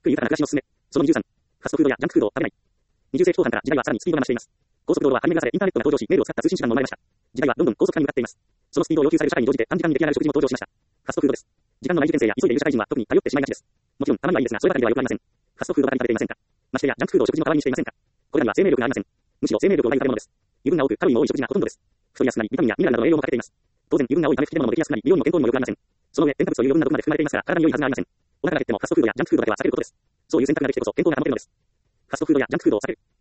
くり豊かな暮らしのすすめ。その23、ファストフードやジャンクフードを食べない。20世紀後半から時代はさらにスピードが増しています。高速道路は張り巡らされ、インターネットが登場し、メールを使った通信手段も生まれました。時代はどんどん高速化に向かっています。そのスピードを要求される社会に乗じて短時間に出来上がる食事も登場しました。ファストフードです。時間のない受験生や急いでいる社会人は特に頼ってしまいがちです。もちろん、たまにはいいですが、そればかりでは良くありません。ファストフードばかり食べていませんか？ましてや、ジャンクフードを食事の代わりにしていませんか？これらには生命力がありません。むしろ生命力を奪い食べ物です。油分が多く、カロリーも多い食事がほとんどです。太りやすくなり、ビタミンやミネラルなどの栄養も欠けています。当然、油分が多いため、太り物もできやすくなり、美容にも健康にも良くありません。その上、添加物という余分な毒まで含まれていますから、体に良いはずがありません。お腹が減ってもファストフードやジャンクフードだけは避けることです。そういう選択ができてこそ健康が保てるのです。ファストフードやジャンクフードを避ける。